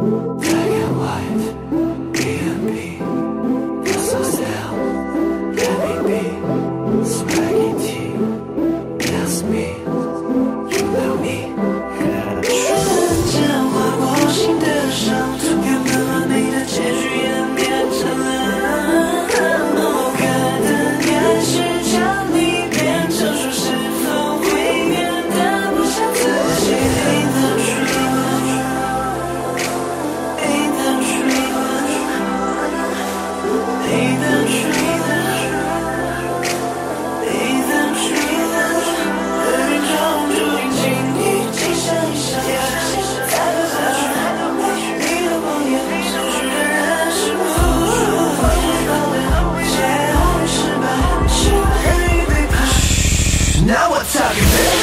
black and white, B&B, that's ourselves, Gabby B, Swaggy T, that's me, you know me. 简化过心的伤，原本完美的结局演变成了不可的开始，将你变成说是否会变得不像自己。Ain't that true? Ain't that true? Ain't that true? Ain't that true? 命中注定经历今生一世。Now we're talking, baby.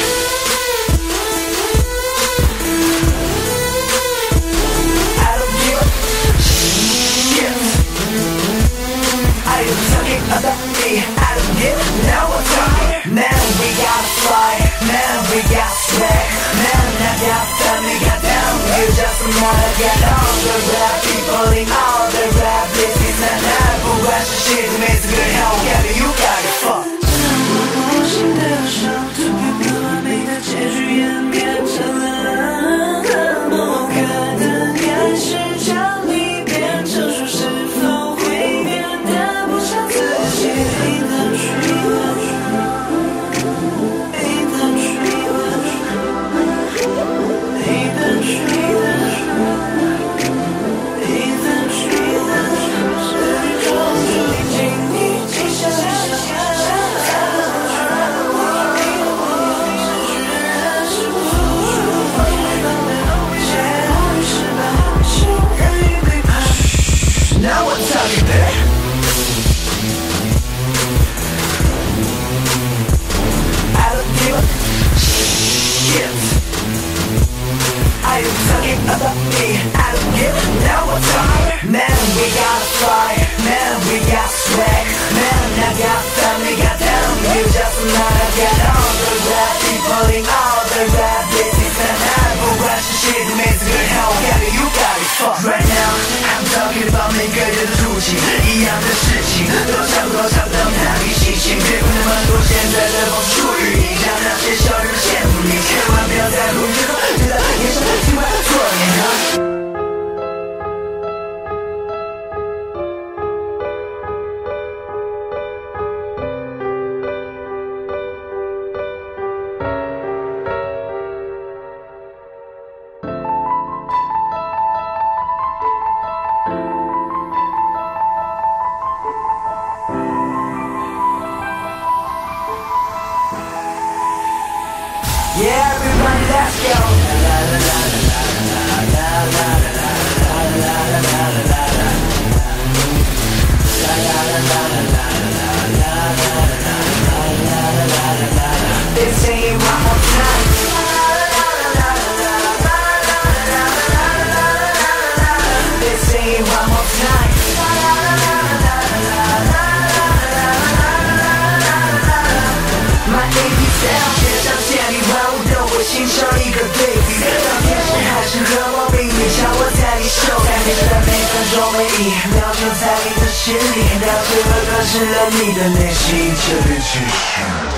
I don't give a shit. Are you talking about me? I don't give. Now we're talking. Man, we gotta fly. Man, we got swag. Man, I got family, got down. You just wanna get on the rap people in all the rap business. And I will watch the shit to make it good. Hell, yeah, you got it fucked.心的伤，原本完美的结局演变成了不可的开始，将你变成说是否会变得不像自己。Ain't that true? Ain't that true? Ain't that true? Ain't that true? 命中注定经历今生一世。Now we're talking, baby. I don't give a shit. Are you talking about me? I don't give a. Now we're talking. Man, we gotta fly. Man, we got swag. Man, I got family, got down. You just wanna get on the rap people in all the rap business. And I will watch the shit to make it good. Hell, yeah, you got it fucked. Right now, I'm talking about 每个人的入侵，一样的事情，都差不多到哪里心情？别管那么多，现在的风属于你，让那些小人羡慕你，千万不要在乎这个觉得眼神听完错你。Yeah, everybody, let's go. Let's sing it one more time. Let's sing it one more time. My baby sound 全场千里万物都会欣赏一个对比，当天使还是和我比拟，叫我在你手感觉在每分钟每一秒就在你的心里，了解和更深了你的内心，这边继续。